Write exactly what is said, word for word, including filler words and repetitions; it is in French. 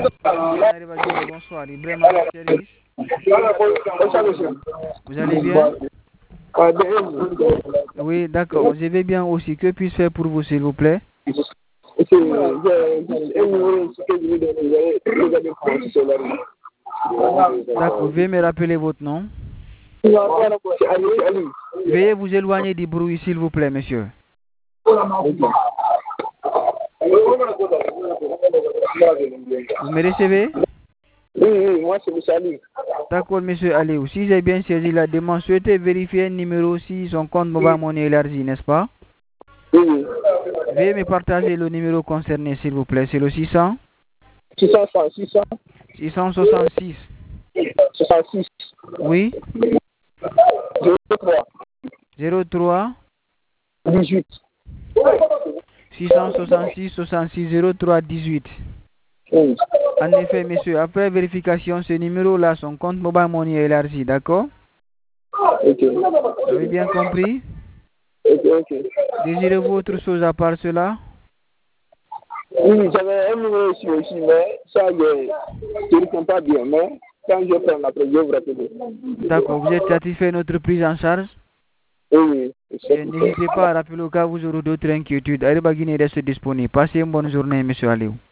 Bonsoir, Ibrahim service. Vous allez bien? Oui, d'accord. Je vais bien aussi. Que puis-je faire pour vous, s'il vous plaît? D'accord. Veuillez me rappeler votre nom. Veuillez vous éloigner du bruit, s'il vous plaît, monsieur. Vous me recevez? Oui, oui, moi c'est monsieur Ali. D'accord, monsieur Ali. Si j'ai bien saisi la demande, souhaitez vérifier un numéro si son compte mobile money élargi, n'est-ce pas? Oui. Veuillez me partager le numéro concerné, s'il vous plaît. C'est le six cents six cent, six cents six cent soixante-six. soixante-six. Oui. zéro trois. zéro trois. dix-huit. six cent soixante-six soixante-six zéro trois dix-huit. Oui. En effet, monsieur, après vérification, ce numéro-là, son compte mobile money est élargi, d'accord? Ok. Vous avez bien compris? Ok, ok. Désirez-vous autre chose à part cela? Oui, j'avais un numéro ici aussi, mais ça, je ne réponds pas bien. Mais quand je prends après, je vous rappelle. D'accord, vous êtes satisfait de notre prise en charge? Oui, oui. N'hésitez pas à rappeler au cas où vous aurez d'autres inquiétudes. Aïe Bagine reste disponible. Passez une bonne journée, monsieur Aliou.